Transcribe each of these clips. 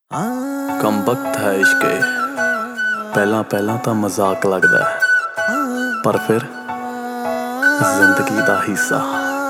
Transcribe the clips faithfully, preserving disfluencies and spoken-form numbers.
कम वक्त है इश्के पहला पहला तो मजाक लगदा है, पर फिर जिंदगी दा हिस्सा।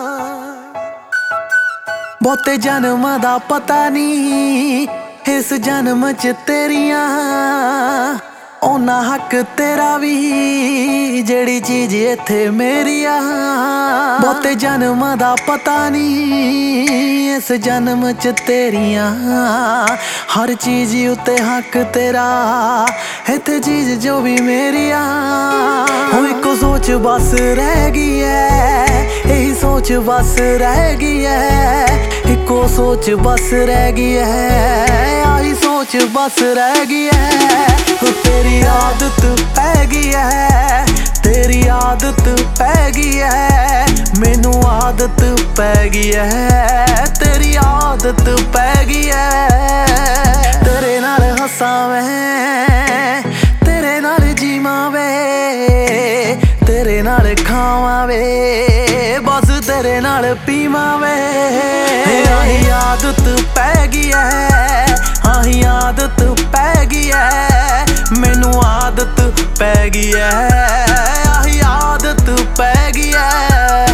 बहुते जन्म दा पता नहीं इस जन्म च तेरियां ओना हक तेरा भी जेड़ी चीज इत्थे मेरी आ। बहुते जन्म दा पता नहीं इस जन्म च तेरियां हर चीज उत्ते हक तेरा इत्थे चीज जो भी मेरी आ। हो इको सोच बस रह गई है, यही सोच बस रह गई है, इको सोच बस रह गई है, आई सोच बस रह गई है। तेरी आदत पै गई है, तेरी आदत पै गई है, मैनू आदत पै गई है, तेरी आदत पै गई है। तेरे नाल हसां मैं, तेरे नाल जीवां वे, तेरे नाल खावां वे, बस तेरे नाल पीवां वे। आही आदत पै गई है, आही आदत पै गई है, मैनू आदत पै गई है, आही आदत पै गई है।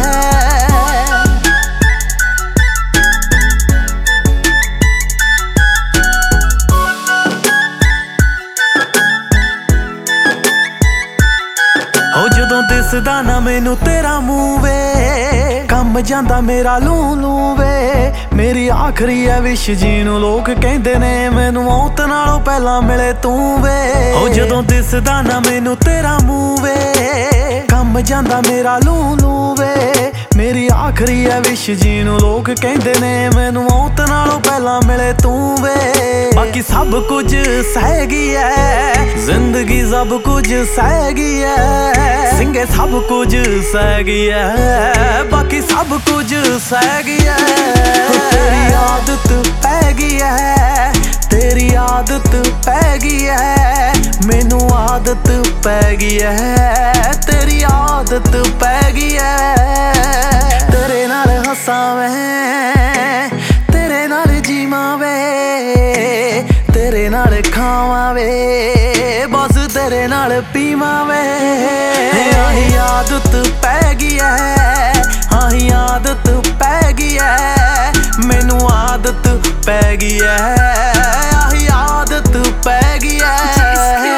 हो जदों दिसदा ना मैनू तेरा मूंह वे, कम जांदा मेरा लू लू वे, मेरी आखरी है विश जीनू लोग कहंदे ने मैनू मौत नालों पहला मिले तू वे। हो जदों दिसदा ना मैनू तेरा मूंह वे, कम जांदा मेरा लू लू वे, मेरी आखरी है विश जीनू लोग कहंदे ने मैनू मौत नालों पहला मिले तू वे। बाकी सब कुछ सह गई है, जिंदगी सब कुछ सह गई है, सिंगे सब कुछ सह गई है, बाकी सब कुछ सह गई है। तेरी आदत पै गई है, तेरी आदत पै गई है, मैनू आदत पै गई है, तेरी आदत पै गई है। तेरे नाल हसां मैं, तेरे नाल जीवां वे, तेरे नाल खावां वे, बस तेरे नाल पीवां वे। आही आदत पै गई है, आही आदत पै गई है, मैनू आदत पै गई है, आही आदत पै गई है।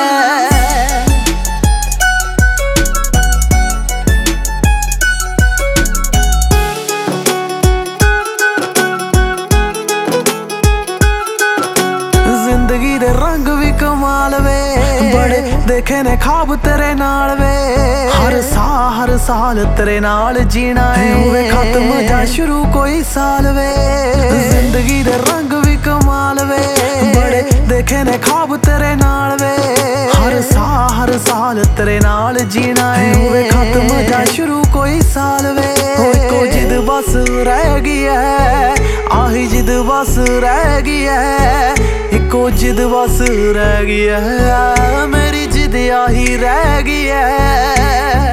जिंदगी दे रंग भी कमाल वे, बड़े देखे ने ख्वाब तेरे नाल वे, हर साल हर साल तेरे नाल जीना है, होवे खत्म जा शुरू कोई साल वे। जिंदगी दे रंग भी कमाल वे, बड़े देखे ने ख्वाब तेरे नाल वे, हर साल हर साल तेरे नाल जीना है, होवे खत्म जा शुरू कोई साल वे। इको जिद बस रह गई है, आही जिद बस रह गई है, इको जिद बस रह गई है, मेरी जिद आही रह गई है।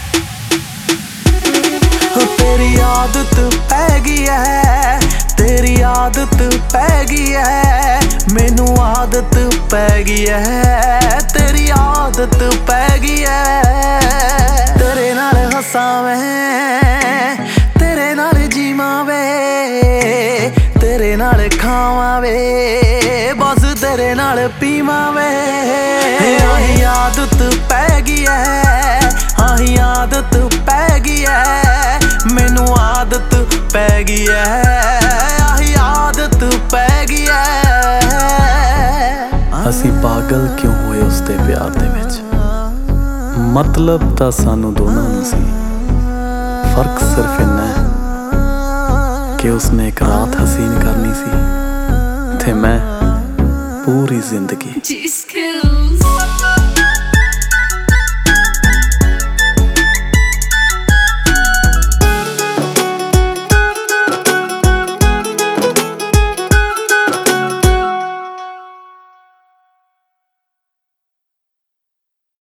तेरी आदत पै गई है, तेरी आदत पै गई है, मैनू आदत पै गई है, तेरी आदत पै गई है। तेरे नाल हसां मैं, तेरे नाल जीवां वे, तेरे नाल खावां वे, बस तेरे नाल पीवां वे। आही आदत पै गई है, आही आदत पै गई है, मैनू आदत पै गई है, आही आदत पै गई है। असी पागल क्यों होए उसदे प्यार दे विच, मतलब तां सानू दोनों नूं सी, फर्क सिर्फ इन्ना है कि उसने एक रात हसीन करनी सी, ते मैं पूरी जिंदगी।